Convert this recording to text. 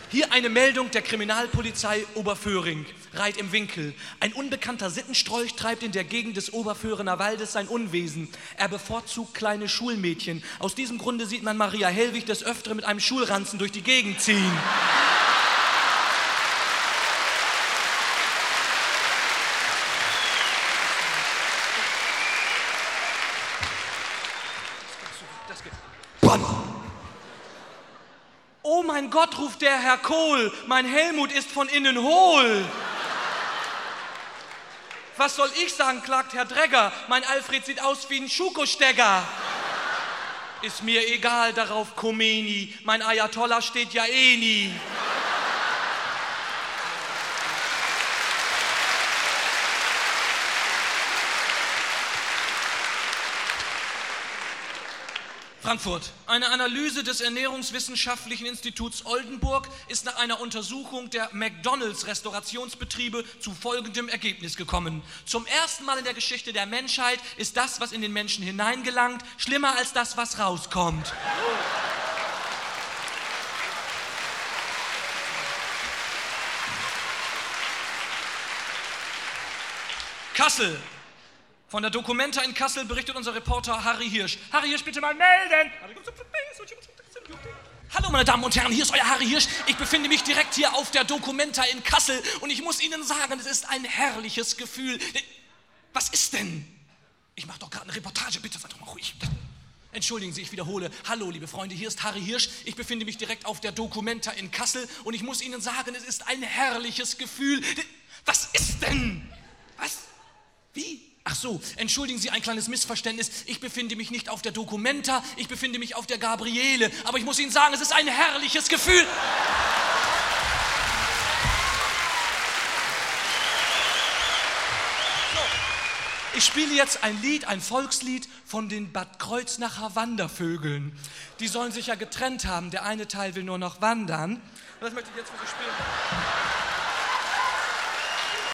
Hier eine Meldung der Kriminalpolizei Oberföhring, Reit im Winkel. Ein unbekannter Sittenstrolch treibt in der Gegend des Oberföhrener Waldes sein Unwesen. Er bevorzugt kleine Schulmädchen. Aus diesem Grunde sieht man Maria Hellwig des Öfteren mit einem Schulranzen durch die Gegend ziehen. Oh mein Gott, ruft der Herr Kohl, mein Helmut ist von innen hohl. Was soll ich sagen, klagt Herr Dregger, mein Alfred sieht aus wie ein Schukostegger. Ist mir egal, darauf Khomeini, mein Ayatollah steht ja eh nie. Frankfurt. Eine Analyse des Ernährungswissenschaftlichen Instituts Oldenburg ist nach einer Untersuchung der McDonalds-Restaurationsbetriebe zu folgendem Ergebnis gekommen. Zum ersten Mal in der Geschichte der Menschheit ist das, was in den Menschen hineingelangt, schlimmer als das, was rauskommt. Kassel. Von der Documenta in Kassel berichtet unser Reporter Harry Hirsch. Harry Hirsch, bitte mal melden! Hallo meine Damen und Herren, hier ist euer Harry Hirsch. Ich befinde mich direkt hier auf der Documenta in Kassel und ich muss Ihnen sagen, es ist ein herrliches Gefühl. Was ist denn? Ich mache doch gerade eine Reportage, bitte seid doch mal ruhig. Entschuldigen Sie, ich wiederhole. Hallo liebe Freunde, hier ist Harry Hirsch. Ich befinde mich direkt auf der Documenta in Kassel und ich muss Ihnen sagen, es ist ein herrliches Gefühl. Was ist denn? Was? Wie? Ach so, entschuldigen Sie ein kleines Missverständnis. Ich befinde mich nicht auf der Documenta, ich befinde mich auf der Gabriele. Aber ich muss Ihnen sagen, es ist ein herrliches Gefühl. So, ich spiele jetzt ein Lied, ein Volkslied von den Bad Kreuznacher Wandervögeln. Die sollen sich ja getrennt haben. Der eine Teil will nur noch wandern. Und das möchte ich jetzt für Sie spielen.